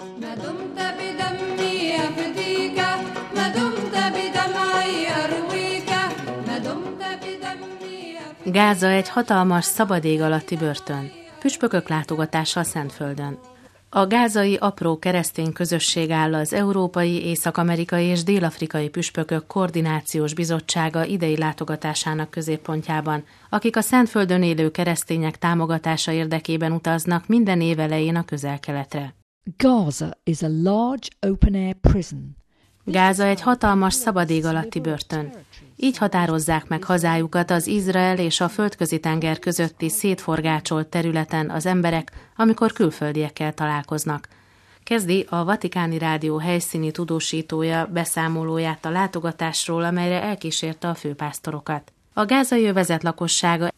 ما دمت بدمي أفديك ما دمت بدمعي أرويك ما دمت بدمي أفديك. Gáza egy hatalmas, szabad ég alatti börtön. Püspökök látogatása a Szentföldön. A gázai apró keresztény közösség áll az Európai, Észak-amerikai és Dél-afrikai Püspökök Koordinációs Bizottsága idei látogatásának középpontjában, akik a Szentföldön élő keresztények támogatása érdekében utaznak minden év elején a Közel-Keletre. Gaza is a large open-air prison. Gáza egy hatalmas, szabad ég alatti börtön. Így határozzák meg hazájukat az Izrael és a Földközi-tenger közötti szétforgácsolt területen az emberek, amikor külföldiekkel találkoznak. Kezdi a Vatikáni Rádió helyszíni tudósítója beszámolóját a látogatásról, amelyre elkísérte a főpásztorokat. A gázai övezet lakossága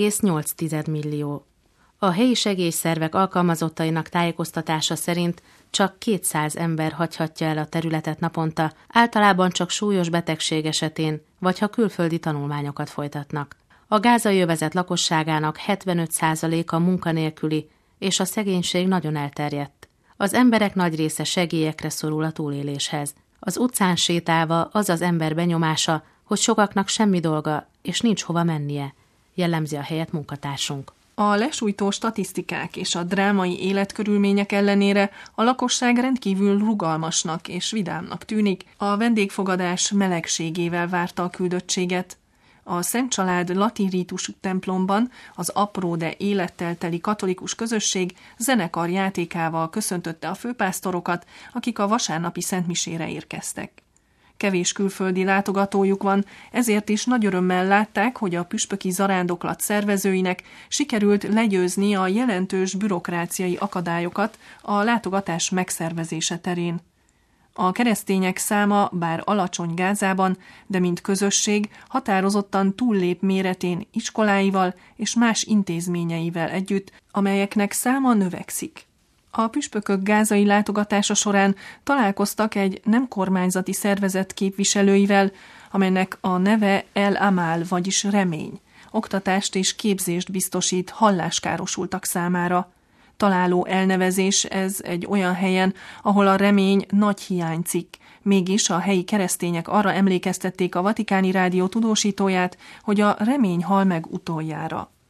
1,8 millió. A helyi segélyszervek alkalmazottainak tájékoztatása szerint csak 200 ember hagyhatja el a területet naponta, általában csak súlyos betegség esetén, vagy ha külföldi tanulmányokat folytatnak. A gázai övezet lakosságának 75%-a munkanélküli, és a szegénység nagyon elterjedt. Az emberek nagy része segélyekre szorul a túléléshez. Az utcán sétálva az az ember benyomása, hogy sokaknak semmi dolga, és nincs hova mennie, jellemzi a helyet munkatársunk. A lesújtó statisztikák és a drámai életkörülmények ellenére a lakosság rendkívül rugalmasnak és vidámnak tűnik, a vendégfogadás melegségével várta a küldöttséget. A Szent Család latin rítusú templomban az apró, de élettel teli katolikus közösség zenekar játékával köszöntötte a főpásztorokat, akik a vasárnapi szentmisére érkeztek. Kevés külföldi látogatójuk van, ezért is nagy örömmel látták, hogy a püspöki zarándoklat szervezőinek sikerült legyőzni a jelentős bürokráciai akadályokat a látogatás megszervezése terén. A keresztények száma bár alacsony Gázában, de mint közösség határozottan túllép méretén iskoláival és más intézményeivel együtt, amelyeknek száma növekszik. A püspökök gázai látogatása során találkoztak egy nem kormányzati szervezet képviselőivel, amelynek a neve El Amal, vagyis remény. Oktatást és képzést biztosít halláskárosultak számára. Találó elnevezés ez egy olyan helyen, ahol a remény nagy hiányzik. Mégis a helyi keresztények arra emlékeztették a Vatikáni Rádió tudósítóját, hogy a remény hal meg utoljára.